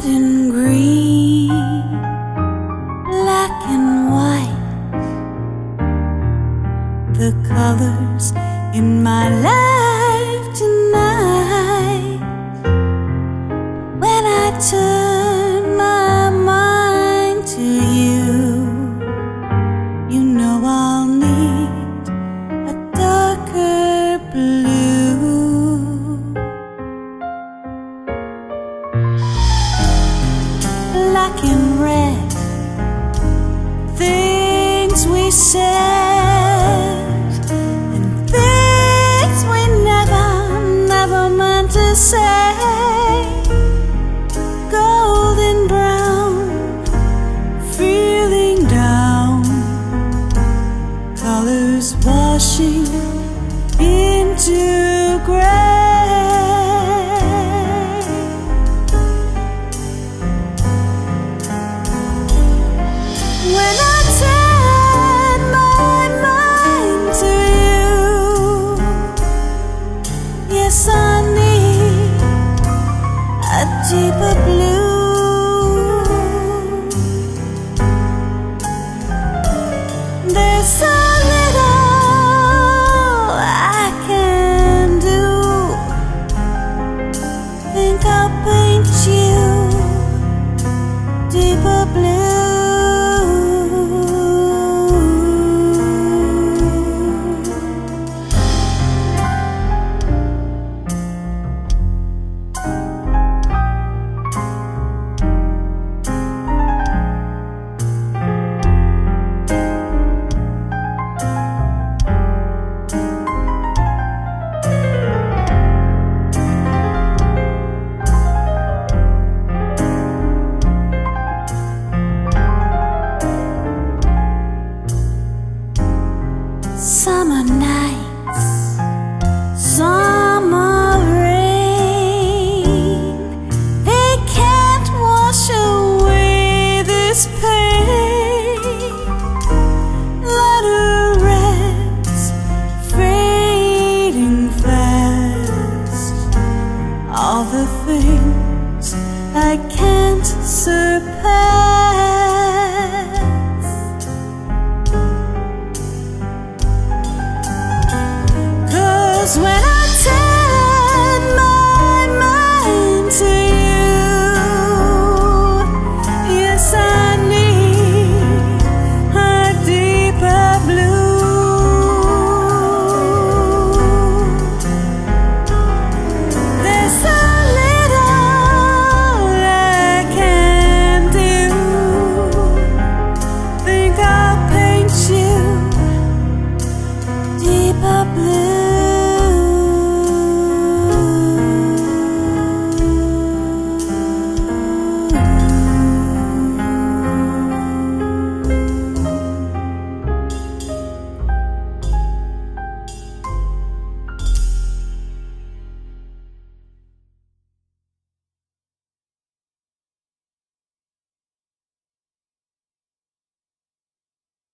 and green, black and white, the colors in my life tonight. When I turn my mind to you, you know I'll need a darker blue. Black and red, things we said and things we never meant to say. Golden brown, feeling down, colors washing into gray. When I turn my mind to you, yes, I need a deeper blue. There's a little I can do. Think I'll paint you deeper blue. Summer nights, summer rain, they can't wash away this pain. Letter reds fading fast, all the things I can't surpass.